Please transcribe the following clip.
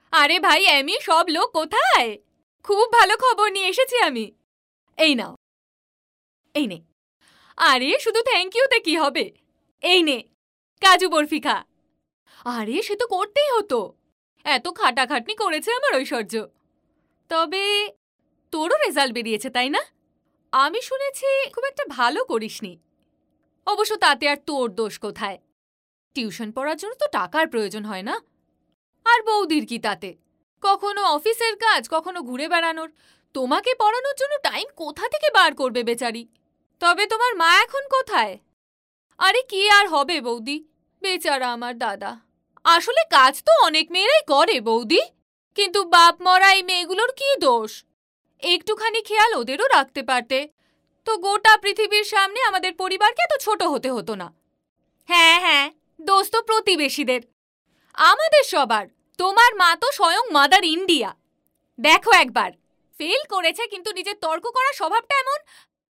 আরে ভাই এমি, সব লোক কোথায়? খুব ভালো খবর নিয়ে এসেছি আমি। এই নাও, এই নে। আরে শুধু থ্যাংক ইউতে কি হবে? এই নে, কাজু বরফি খা। আরে সে তো করতেই হতো, এত খাটাখাটনি করেছে আমার ঐশ্বর্য। তবে তোরও রেজাল্ট বেরিয়েছে তাই না? আমি শুনেছি খুব একটা ভালো করিসনি। অবশ্য তাতে আর তোর দোষ কোথায়? টিউশন পড়ার জন্য তো টাকার প্রয়োজন হয় না? আর বৌদির কি তাতে? কখনো অফিসের কাজ, কখনো ঘুরে বেড়ানোর। তোমাকে পড়ানোর জন্য টাইম কোথা থেকে বার করবে বেচারি? তবে তোমার মা এখন কোথায়? আরে কি আর হবে বৌদি, বেচারা আমার দাদা। আসলে কাজ তো অনেক মেয়েরাই করে বৌদি, কিন্তু বাপ মরা এই মেয়েগুলোর কি দোষ? একটুখানি খেয়াল ওদেরও রাখতে পারতে তো গোটা পৃথিবীর সামনে আমাদের পরিবারকে এত ছোট হতে হতো না। হ্যাঁ হ্যাঁ, দোষ তো প্রতিবেশীদের, আমাদের সবার। তোমার মা তো স্বয়ং মাদার ইন্ডিয়া। দেখো একবার, ফেল করেছে কিন্তু নিজের তর্ক করার স্বভাবটা এমন